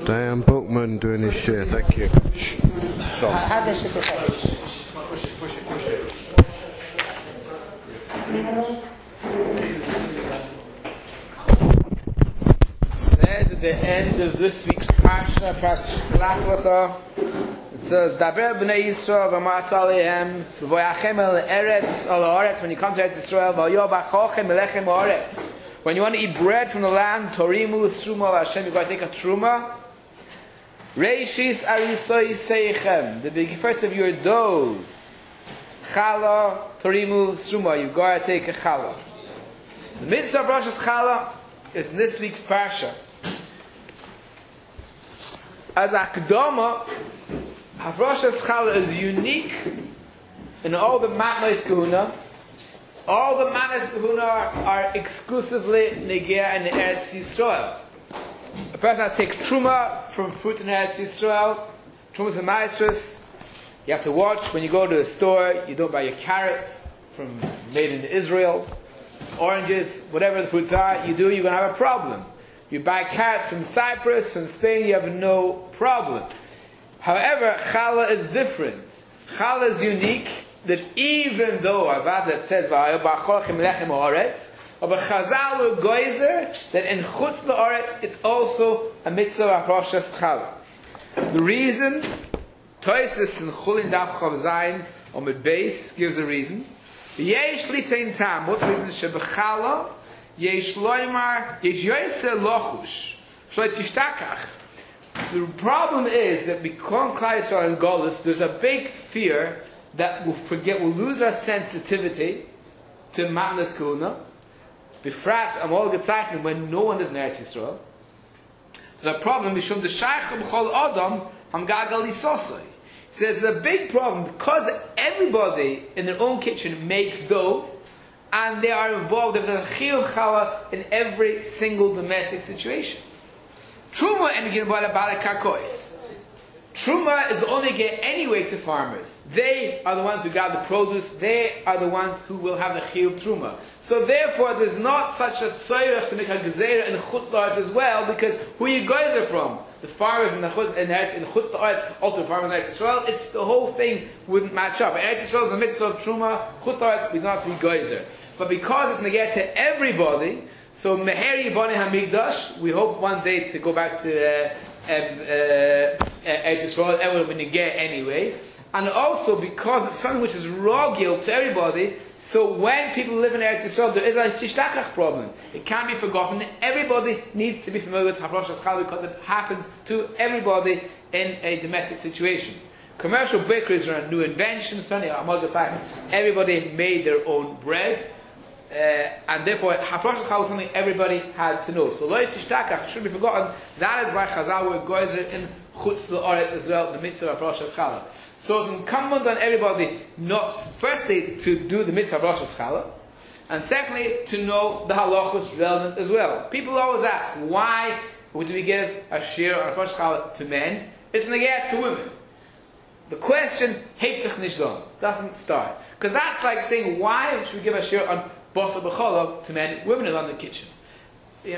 Diane Bookman doing his share, thank you. How does it affect? Push it. There's at the end of this week's Parsha, Lach Lecha. It says, Daber b'nei Yisrael v'amat alehem v'voyachem el eretz al haaretz. When you come to Eretz Yisrael, v'yo b'chochem elechem haaretz. When you want to eat bread from the land, Torimu Truma of Hashem, you've got to take a Truma. Reishis Arisoi Seichem, the first of your doughs. Chala, Torimu Truma, you've got to take a Chala. The mitzvah of Rosh Chala is in this week's Parsha. As Akdama, Rosh Chala is unique in all the Matnos Kahuna. All the Manas Kahuna are exclusively Negea and Eretz Yisrael. A person has to take Truma from fruit in Eretz Yisrael. Truma is a maestros. You have to watch when you go to a store, you don't buy your carrots from made in Israel, oranges, whatever the fruits are, you do, you're going to have a problem. You buy carrots from Cyprus, from Spain, you have no problem. However, Challah is different. Challah is unique. That even though Avada says V'ayobachochem lechem haaretz, but Chazal or Geyser that in Chutz La'aretz it's also a mitzvah of Rosh Chala. The reason Toises in Chulin Daf Chav Zayin or Mid Beis gives a reason. Yesh Litein Tam. What's the reason? Shebechala Yesh Loimar Yesh Yoyse Lochush Shloi Tishtakach. The problem is that because Klal Yisrael and Golus, there's a big fear that we'll lose our sensitivity to Matnas Kahuna. Befrat, Amol Getzeichnen, when no one is in Eretz Yisrael. So the problem is, Mishum D'Shaycha B'chol Adam, Ham Gagal Yisosai. It says there's a big problem because everybody in their own kitchen makes dough, and they are involved in the Chiyuv Chala in every single domestic situation. Truma and Ginbala Bala Karkois. Truma is only get anyway to farmers. They are the ones who gather the produce. They are the ones who will have the chiyuv truma. So therefore, there's not such a tzorech to make a gezeira in chutz la'aretz as well, because who you guys are from, the farmers in the chutz la'aretz, also the farmers in Eretz Yisrael. It's the whole thing wouldn't match up. Eretz Yisrael is a mitzvah of truma. Chutz la'aretz we don't have to be geyser. But because it's neged to everybody, so meheri bani hamikdash. We hope one day to go back to. Eretz Yisrael, everyone will negate anyway, and also because it's something which is rogil to everybody. So when people live in Eretz Yisrael, there is a tishtachach problem. It can't be forgotten. Everybody needs to be familiar with Rosh Chala because it happens to everybody in a domestic situation. Commercial bakeries are a new invention. Everybody made their own bread. And therefore, Rosh Chala was something everybody had to know. So, Lo Tishtachach should be forgotten. That is why Chazal were goyzer in Chutz La'aretz as well, the mitzvah of Rosh Chala. So it's incumbent on everybody, not firstly to do the mitzvah of Rosh Chala, and secondly to know the halachos relevant as well. People always ask, why would we give a shir on Rosh Chala to men? It's neged to women. The question, Heitzich Nishlon, doesn't start. Because that's like saying, why should we give a shir on Basa b'cholov to men, women are in the kitchen. Yeah.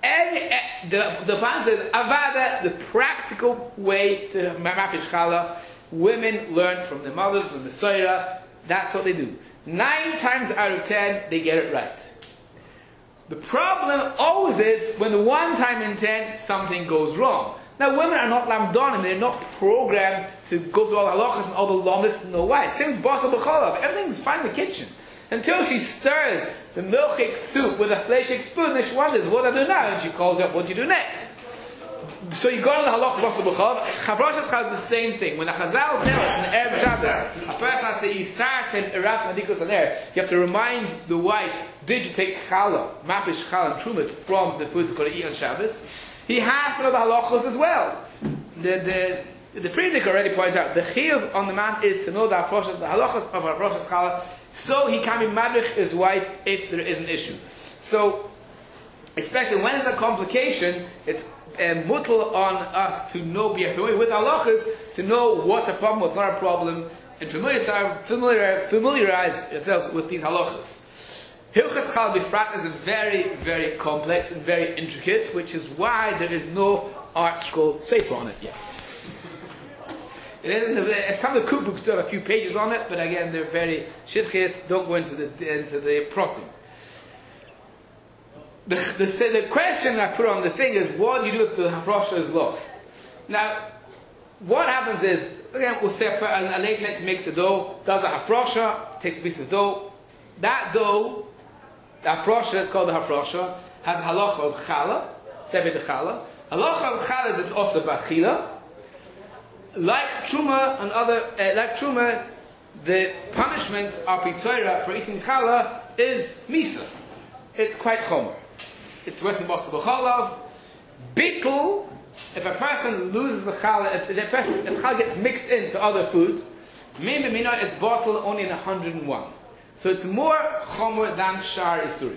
The plan says, Avada, the practical way to Mafish Chala, women learn from their mothers, from the Soira, that's what they do. 9 times out of 10, they get it right. The problem always is, when the 1 time in 10, something goes wrong. Now, women are not lamdonim, they're not programmed to go through all the halachas and all the lamas, no why. Same with Basa b'cholov, everything's fine in the kitchen. Until she stirs the milchik soup with a fleshik spoon, and she wonders, what do I do now? And she calls up, what do you do next? So you go to the halach of Basa b'cholov. Chavrosh has the same thing. When the Chazal tells us in the Erev Shabbos, a person has to Yisar and Erat Madikos Aner, you have to remind the wife, did you take challah, mafish challah and trumas from the food you're going to eat on Shabbos? He has to know the halachos as well. The Friedrich already pointed out, the chiyuv on the man is to know the halachos of a Rosh Chala, so he can be madrich his wife if there is an issue. So, especially when it's a complication, it's mutal on us to know, be familiar with halachas, to know what's a problem, what's not a problem, and familiarize yourselves with these halachas. Hilchas Chal Bifrat is very, very complex and very intricate, which is why there is no art scroll sefer on it yet. It isn't. Some of the cookbooks still have a few pages on it, but again, they're very shitchias. Don't go into the protein. The question I put on the thing is, what do you do if the hafrosha is lost? Now, what happens is, again, we'll say a lady makes a dough, does a hafrosha, takes a piece of dough. That dough, the hafrosha is called the hafrosha, has a halacha of challah, sebed challah. Halacha of challah is also bachila. Like truma and other, like truma, the punishment of pitoira for eating challah is misa. It's quite chomer. It's worse than basa b'chalav. Bittul, if a person loses the challah, if challah gets mixed into other food, maybe it's bottled only in 101. So it's more chomer than shar isuri.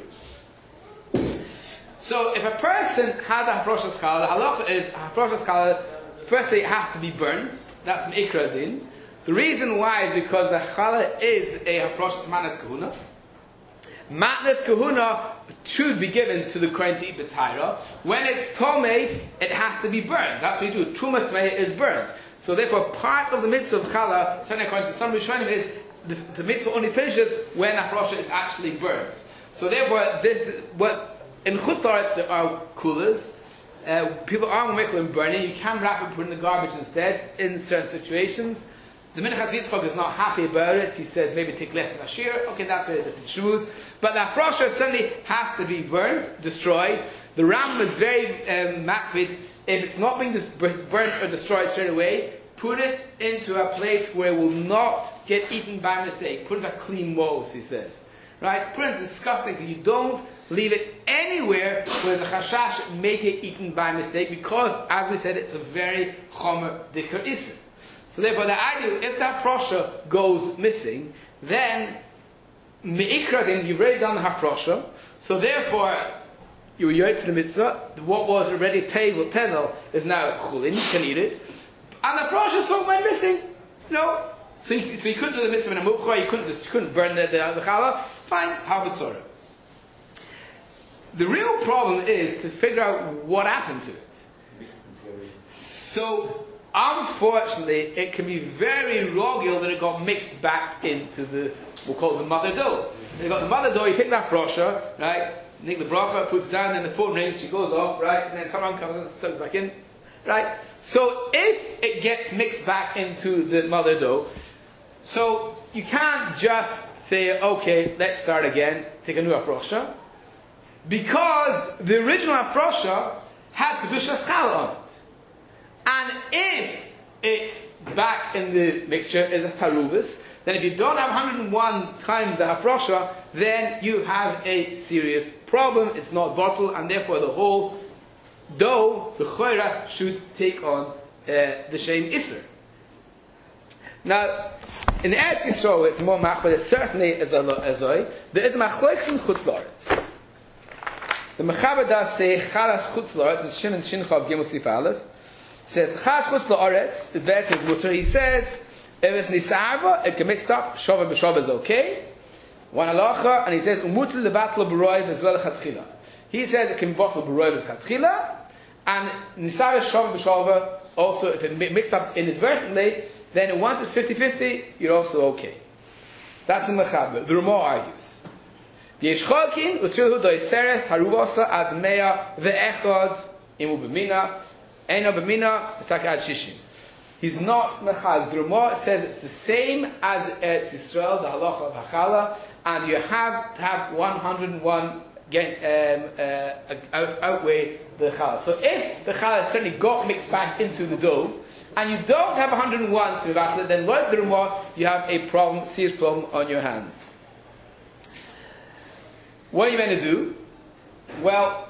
So if a person had a hafroshas challah, the halacha is hafroshas challah. Firstly, it has to be burnt. That's the ikra din. The reason why is because the challah is a hafroshas manas kahuna. Matnas kahuna should be given to the kohen to eat b'taira. When it's tomei, it has to be burned. That's what you do. Truma tomei is burnt. So therefore, part of the mitzvah of challah, certainly according to some Rishonim, is the mitzvah only finishes when hafrosha is actually burned. So therefore, this is what in Chutz La'aretz there are coolers. People are making in burning. You can wrap it and put it in the garbage instead in certain situations. The Minchas Yitzchak is not happy about it. He says maybe take less than a shear. Okay, that's very different shoes. But the hafrosha certainly has to be burned, destroyed. The Ram is very makbid. If it's not being burnt or destroyed straight away, put it into a place where it will not get eaten by mistake. Put it in a clean mose, he says. Right? Put it in disgusting. You don't leave it anywhere where the chashash may get eaten by mistake, because, as we said, it's a very chomer dikar isim. So therefore, the idea, if that hafrosha goes missing, then me'ikra din, you've already done the hafrosha, so therefore, you yoytz the mitzvah, what was already tenel is now chulin, you can eat it, and the hafrosha so went missing. No. So you couldn't do the mitzvah in a mukha, you couldn't burn the challah, fine, have it sorted. The real problem is to figure out what happened to it. So, unfortunately, it can be very rogil that it got mixed back into we'll call it the mother dough. You got the mother dough, you take that brosha, right? You take the bracha, puts it down, then the phone rings, she goes off, right? And then someone comes and stuck back in, right? So, if it gets mixed back into the mother dough, so you can't just say, okay, let's start again, take a new brosha. Because the original hafrosha has kedushas challah on it, and if it's back in the mixture is a taruvus, then if you don't have 101 times the hafrosha, then you have a serious problem. It's not bottled, and therefore the whole dough, the choira, should take on the shem iser. Now, in Eretz Yisrael, it's more mach, but it certainly is a zoi. There is a machloeks in Chutz La'aretz. The Mechaber does say chalas chutz la'aretz, and Shin and Shin Chav Gimel Sif Aleph. Says chalas chutz la'aretz is better than mutter. He says if it's nisarva, it can mix up. Shava b'shava is okay. One halacha, and he says umutul lebatla b'roiv as well lechatchila. He says it can be bottled b'roiv lechatchila, and nisarva shava b'shava also if it mixed up inadvertently, then once it's 50-50, you're also okay. That's the Mechaber. The Ramah argues. Yeshchalkin usrilu doiseres haruvasa ad mea ve'echad imu b'mina eno b'mina v'sak ad shishim. He's not mechal. The Ramah says it's the same as Eretz Yisrael, the halacha of Hachala, and you have to have 101 outweigh the challah. So if the challah certainly got mixed back into the dough, and you don't have 101 to battle it, then like the Ramah, you have a problem, serious problem on your hands. What are you going to do? Well,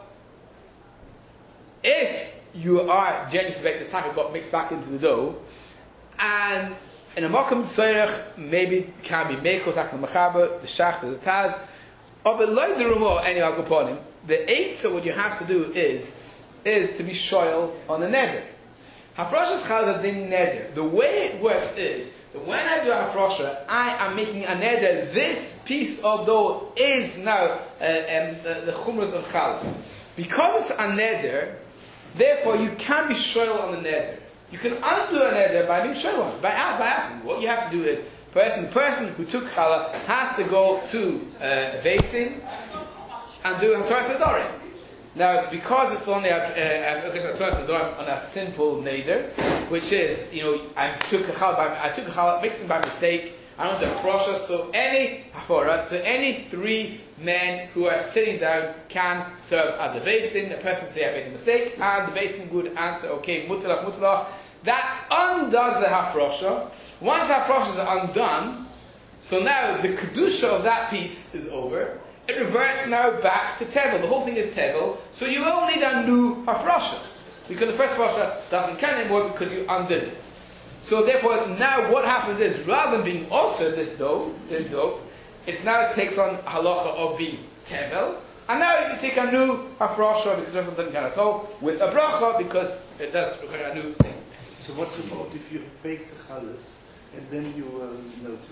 if you are genuinely suspect this tackle got mixed back into the dough, and in a makam tzorech, maybe it can be mekel tackle mechaber, the shach, the taz, or below the Ramah, any alkoponim, the eitzah, what you have to do is to be shoyal on the neder. Hafrosha challah din neder. The way it works is that when I do hafrosha, I am making a neder. This piece of dough is now the chumras of challah. Because it's a neder, Therefore, you can't be shoyl on the neder. You can undo a neder by being shoyl on it, by asking. What you have to do is, the person who took challah has to go to a basin and do Hataras Nedarim. Now, because it's only Hataras Nedarim on a simple neder, which is, I took a challah, mixed it by mistake, I don't do a frosha, so any three men who are sitting down can serve as a basin. The person say I made a mistake, and the basin would answer, okay, mutalach. That undoes the hafrosha. Once the hafrosha is undone, so now the kedusha of that piece is over. It reverts now back to tevel. The whole thing is tevel, so you will need a new hafrosha, because the first hafrosha doesn't count anymore because you undid it. So therefore, now what happens is, rather than being also this dough, it now takes on halacha of being tevel, and now you take a new hafrosha because it doesn't count at all with a bracha because it does require a new thing. So what's the fault if you bake the challahs and then you notice?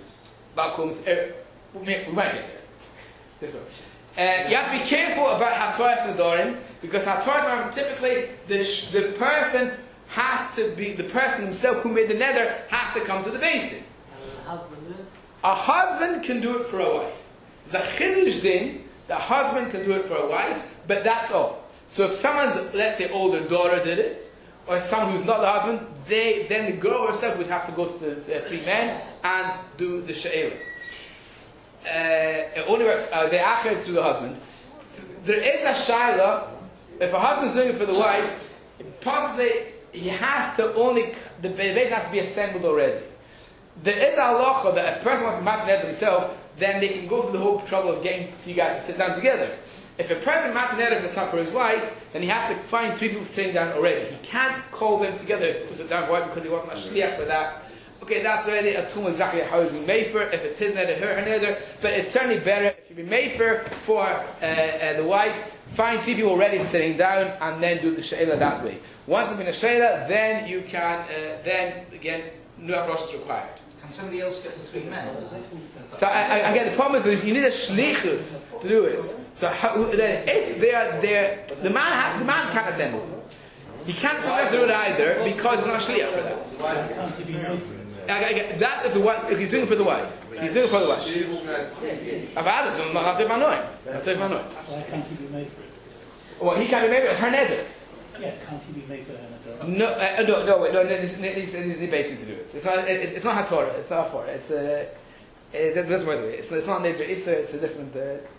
We might get there. You have to be careful about Hataras Nedarim, because Hataras Nedarim, typically the person has to be, the person himself who made the neder has to come to the basin. A husband can do it for a wife. It's a chidush din, the husband can do it for a wife, but that's all. So if someone's, let's say, older daughter did it, or someone who's not the husband, then the girl herself would have to go to the three men and do the she'elah. It only works the acher through the husband. There is a shayla, if a husband's doing it for the wife, possibly he has to the base has to be assembled already. There is a halacha that if a person wants to match it himself, then they can go through the whole trouble of getting you guys to sit down together. If a person matches it for his wife, then he has to find three people sitting down already. He can't call them together to sit down. Why? Because he wasn't a shliach for that. Okay, that's already a tool exactly how it's been made for. If it's his neder, her neder, but it's certainly better if you be made for the wife. Find three people already sitting down and then do the she'elah that way. Once you've been a she'elah, then you can then again new hafrosh is required. Can somebody else get the three men? So again, the problem is that you need a shlichus to do it. So if they are there, the man can't assemble. He can't sometimes do it either because he's not shliach for that. That's if he's doing it for the wife. He's doing it for the wife. I've added him, not if Why can't he be made for it? Well, he can't be made for it. It's her neder. Yeah, can't he be made for her? No, it's basically to do it. It's not HaTorah. It's not for it. That's by the way. It's not nature. It's a different.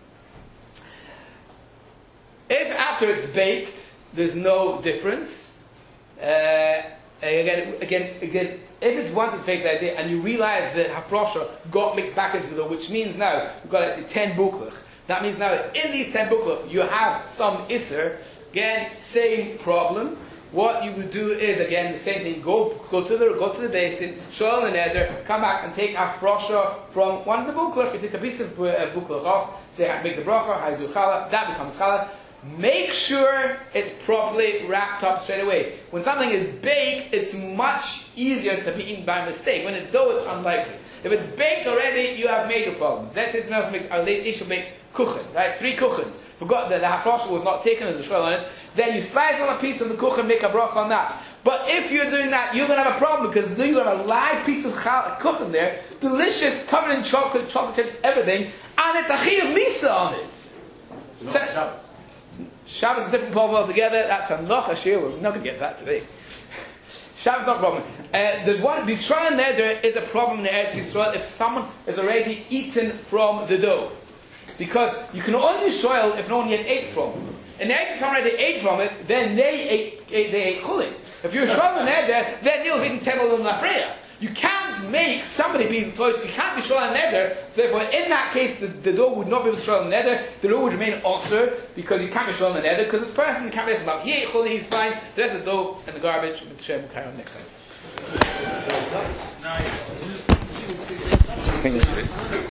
If after it's baked, there's no difference. Again, if it's once it's baked that day and you realize that hafrosha got mixed back into the dough, which means now you've got, let's say, 10 buklach. That means now in these 10 buklach you have some iser. Again, same problem. What you would do is again the same thing. Go to the basin, show the neder, come back and take hafrosha from one of the buklach. You take a piece of buklach off, say make the bracha, haizu challah, that becomes challah. Make sure it's properly wrapped up straight away. When something is baked, it's much easier to be eaten by mistake. When it's dough, it's unlikely. If it's baked already, you have major problems. Let's say it's enough to make a late issue make kuchen, right? 3 kuchens. Forgot that the hafrosha was not taken as a shvel on it. Then you slice on a piece of the kuchen, make a bracha on that. But if you're doing that, you're going to have a problem because then you have a live piece of kuchen there, delicious, covered in chocolate chips, everything, and it's a chi of misa on it. Shabbos is a different problem altogether. That's a noch ashir. We're not going to get that today. Shabbos is not a problem. There's one. B'Shra neder is a problem in Eretz Yisrael if someone has already eaten from the dough, because you can only shoyl if no one yet ate from it. In Eretz Yisrael already ate from it, then they ate chulin. If you're shoyl neder, then you'll eat tebel l'nafreya. You can't make somebody be told, you can't be shoyl neder, so therefore in that case the dough would not be able to shoyl neder, the dough would remain osur, because you can't be shoyl neder, because this person can't be about, yeah, chuli, he's fine, the rest of the dough in the garbage, with the shem, we'll carry on next time.